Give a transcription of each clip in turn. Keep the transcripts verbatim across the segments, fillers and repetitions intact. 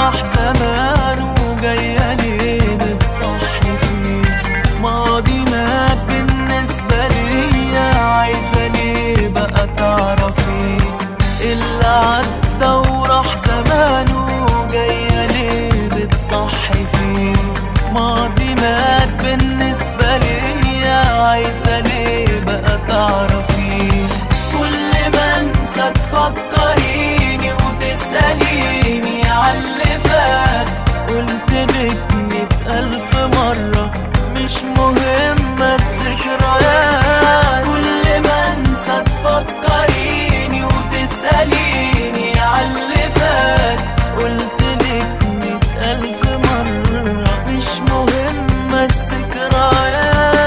وراح زمان وجاية ليه بتصحي فيه؟ ماضي مات بالنسبة ليا، عايزة ليه بقى تعرفي؟ اللي عدى وراح زمان وجاية ليه بتصحي فيه؟ ماضي مات بالنسبة ليا، عايزة ليه بقى تعرفي؟ كل ما انسى تفكريني وتسأليني عاللي فات، قلتلك مية ألف مرة مش مهمة الذكريات. كل ما انسى تفكريني وتسأليني عاللي فات، قلتلك مية ألف مرة مش مهمة الذكريات.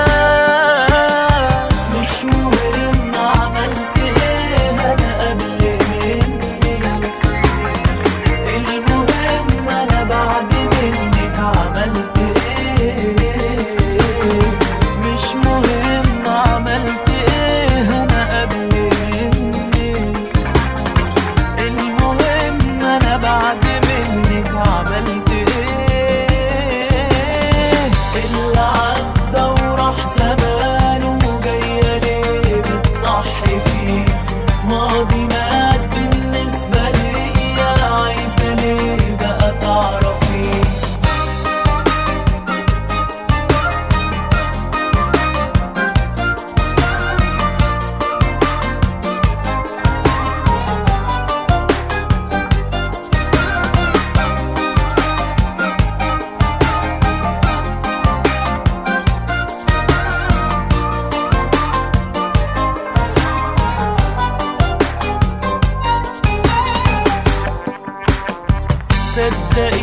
مش مهم عملت ايه انا قبل منك، المهم انا بعد منك عملت ايه. مش مهم عملت ايه انا قبل منك، المهم انا بعد منك عملت ايه. اللي عدى وراح زمان وجاية ليه بتصحي فيه؟ ماضي مات بالنسبة ليا، عايزة ليه بقى تعرفي؟ صدقي